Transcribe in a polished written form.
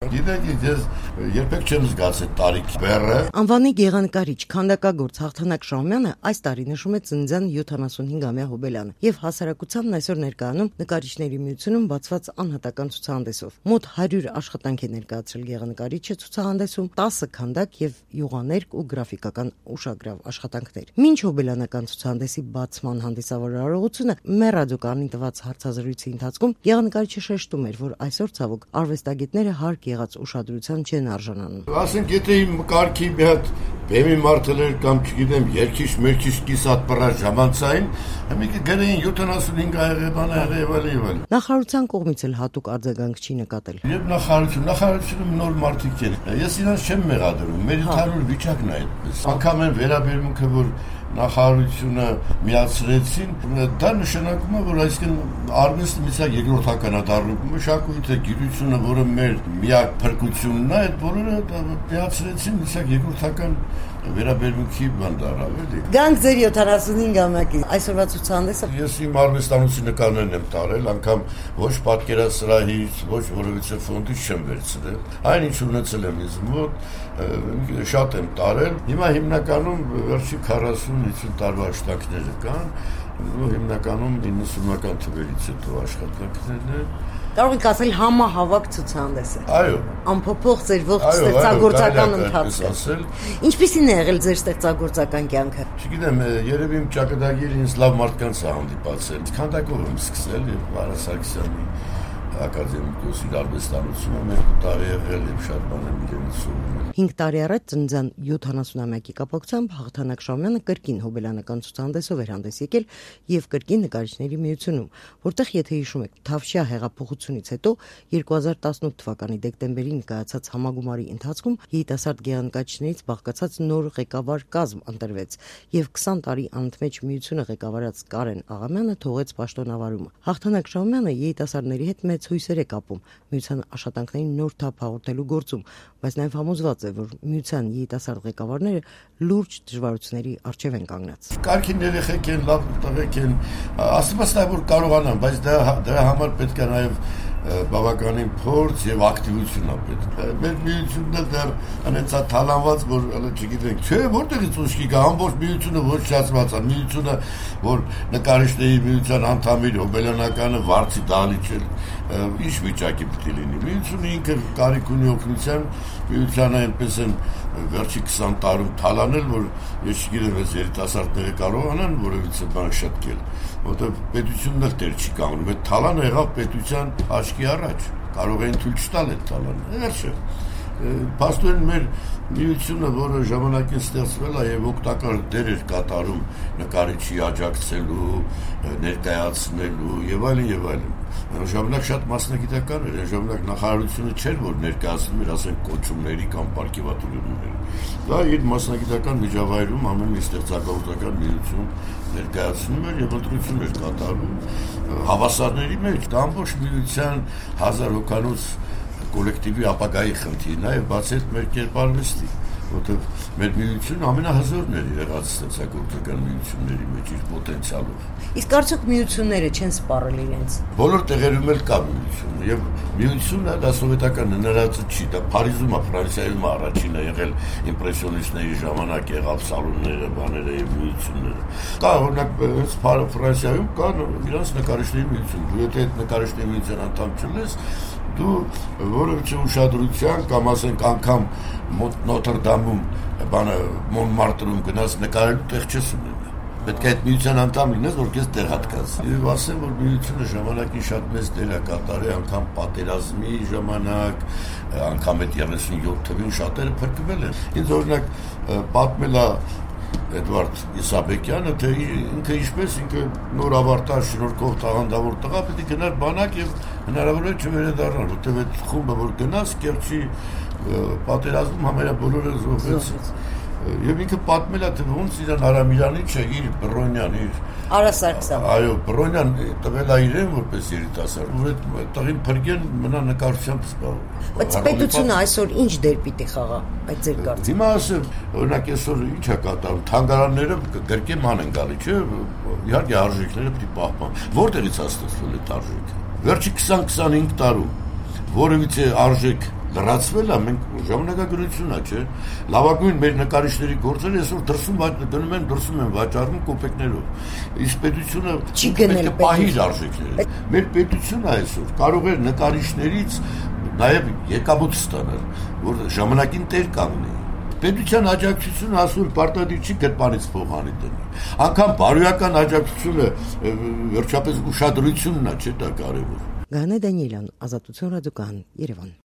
Գիտեք, ես երբեք չեմ զգացել տարիքի բեռը։ Անվանի գեղանկարիչ, քանդակագործ Հաղթանակ Շահումյանը այս տարի նշում է ծննդյան 75-ամյա հոբելյանը եւ հասարակությանն այսօր ներկայանում Նկարիչների միությունում բացված անհատական ցուցահանդեսով։ Մոտ 100 աշխատանք է ներկայացրել գեղանկարիչը ցուցահանդեսում, 10 քանդակ եւ յուղաներկ ու գրաֆիկական ուշագրավ աշխատանքներ։ Մինչ հոբելյանական ցուցահանդեսի բացման հանդիսավոր արարողությունը մեր ռադիոկայանին տված հարցազրույցի ընթացքում գեղանկարիչը շեշտում էր, որ այսօր ցավոք արվեստագետները հարկ եղած ուշադրության չեն արժանանում։ Ասենք, եթե իմ կարգի մի հատ բեմի մարտելեր կամ չգիտեմ, երկիշ-մերքիշ կիսատ պռած ժամանցային, մի գրեին 75 աղեղեբան աղեղեբան։ Նախարարության կողմից էլ հատուկ արձագանք չի նկատել։ Եվ նախարարությունում նոր մարդիկ են։ Ես իրանց չեմ մեղադրում, մեր ընդհանուր վիճակն է այդպես։ Անգամ այն վերաբերմունքը, որ նախարարությունը միացրեցին, դա նշանակում է, որ այսինքն արվեստը մի ցած երկրորդական է դառնում, մշակույթը, գիտությունը, որը մեր միակ փրկությունն է, այդ բոլորը միացրեցին մի ցած երկրորդական վերաբերմունքի բան դառավ, էլի։ Գանք ձեր 75-ամյակի այսօրվա ցուցահանդեսը։ Ես իմ արվեստանոցի նկարներն եմ տարել, անգամ ոչ պատկերասրահից, ոչ որևիցե ֆոնդից չեմ վերցրել։ Այն ինչ ունեցել եմ ինձ մոտ, շատ եմ տարել։ Հիմա հիմնականում վերջի 40-50 տարվա աշխատանքները կան, հիմնականում 90-ական թվերից հետո աշխատանքներն են։ Կարող եք ասել համահավաք ցուցահանդես է։ Այո։ Անփոփոխ ձեր ողջ ստեղծագործական ընթացքը։ Ինչպիսին է եղել ձեր ստեղծագործական կյանքը։ Չգիտեմ, երևի իմ ճակատագիրը ինձ լավ մարդկանց է հանդիպացել։ Քանդակով եմ սկսել եւ Վահրամ Սարգսյանի ակադեմիկոսի արվեստանոցում 2 տարի եղել եւ շատ բան եմ իրենից սովորել։ 5 տարի առաջ ծննդյան 70-ամյակի կապակցությամբ Հաղթանակ Շահումյանը կրկին հոբելյանական ցուցահանդեսով էր հանդես եկել եւ կրկին Նկարիչների միությունում, որտեղ եթե հիշում եք, Թավշյա հեղափոխությունից հետո 2018 թվականի դեկտեմբերին կայացած համագումարի ընթացքում երիտասարդ գեղանկարիչներից բաղկացած նոր ղեկավար կազմ ընտրվեց եւ 20 տարի անընդմեջ միությունը ղեկավարած Կարեն Աղամյանը թողեց պաշտոնավարումը։ Հաղթանակ Շահումյանը երիտասարդների հետ մեծ հույսեր է կապում միության աշխատանքներին նոր թափ հաղորդելու գործում, բայց նաև համոզված է, որ միության երիտասարդ ղեկավարները լուրջ դժվարությունների առջև են կանգնած։ Կարգին երեխեք են, լավ տղեկ են, ասված է, որ կարողանան, բայց դրա համար պետք է նաև բավականին փորձ եւ ակտիվություն պետք։ Մեր միությունը դեռ անեցա թալանված, որ չգիտենք, չէ, որտեղից ուշքի գա, ամբողջ միությունը ոչնչացված է, միությունը, որ Նկարիչների միության անդամներ հոբելյանականը վարձի դալիճել, ինչ վիճակի պետք է լինի։ Միությունը ինքը կարիք ունի օգնության, միությանը այնպես են վերջի 20 տարում թալանել, որ ես չգիտեմ, այս երիտասարդները կարողանան որևիցե բան շտկել, որտեղ պետությունն էլ տեր չի կանգնում, այդ թալանը եղավ պետության աչքի առաջ, կարող էին թույլ չտալ այդ թալանը, վերջը։ Փաստորեն մեր միությունը, որը ժամանակին ստեղծվել է եւ օգտակար դեր էր կատարում նկարիչի աջակցելու, ներկայացնելու եւ այլն եւ այլն։ Ժամանակ շատ մասնագիտական էր, ժամանակ նախարարությունը չէր, որ ներկայացնում էր, ասենք, կոչումների կամ պարգևատրությունների։ Դա իր մասնագիտական միջավայրում ամեն մի ստեղծագործական միություն ներկայացնում էր եւ ընտրություն էր կատարում հավասարների մեջ։ Դա ամբողջ միության 1000 հոգանոց կոլեկտիվի ապագայի խնդիրն է եւ բացի այդ մեր կերպարվեստի, որտեղ մեր միությունը ամենահզորն էր եղած ստեղծագործական միությունների մեջ իր պոտենցիալով։ Իսկ արդյոք միությունները չեն սպառել իրենց։ Բոլոր տեղերում էլ կա միությունը եւ միությունը դա սովետական հնարածը չի, դա Փարիզում է, Ֆրանսիայում առաջինը եղել իմպրեսիոնիստների ժամանակ եղավ սալոնները, բաները եւ միությունները։ Կա օրինակ հենց Ֆրանսիայում կա իրանց նկարիչների միություն։ Դու եթե այդ նկարիչների միության անդամ չլես, դու որևէ ուշադրության կամ ասենք անգամ Նոթր-Դամում բանը Մոնմարտրում գնաց նկարելու տեղ չես ունենա։ Պետք է այդ միության անդամ լինես, որ քեզ տեղ հատկացնի։ Եվ ասեմ, որ միությունը ժամանակին շատ մեծ դեր է կատարել, անգամ պատերազմի ժամանակ, անգամ այդ 37 թվին շատերը փրկվել են։ Ինձ օրինակ պատմել է Էդվարդ Իսաբեկյանը, թե ինքը ինչպես ինքը նոր ավարտած շնորհքով տաղանդավոր տղա պետք է գնար բանակ եւ հնարավոր է չվերադառնալ, որտեղ այդ խումբը որ գնաց Կերչի պատերազմում համարյա բոլորը զոհվեցին։ Եվ ինքը պատմել է, թե ոնց իրան Արամիրյանի չէ, իր Բրոնյան, իր Արա Սարգսյան։ Այո, Բրոնյան տվել է իրեն որպես երիտասարդ, որ այդ տղին փրկեն մնա նկարչությամբ զբաղվում։ Բայց պետությունը այսօր ինչ դեր պիտի խաղա այդ ձեր կարծիքով։ Հիմա ասեմ, օրինակ այսօր ինչ է կատարում, թանգարանները գրկե ման են գալի, չէ՞, իհարկե արժեքները պիտի պահպան։ Որտեղից է ստացվել այդ արժեքը։ Վերջի 20-25 տարում որևիցե արժեք լրացվել է, մենք ժամանակագրությունն է, չէ։ Լավագույն մեր նկարիչների գործերը այսօր դնում են վաճառում կոպեկներով։ Իսկ պետությունը պետք է պահի իր արժեքները։ Մեր պետությունը այսօր կարող է նկարիչներից նաև եկամուտ ստանալ, որ ժամանակին տեր կանգնի։ Պետության աջակցությունը ասում պարտադիր չի գրպանից փողանի դնի։ Անկամ բարոյական աջակցությունը վերջապես ուշադրությունն է, չէ՞ դա կարևոր։ Գանե Դանիելյան, Ազատություն ռադիոկայան, Երևան։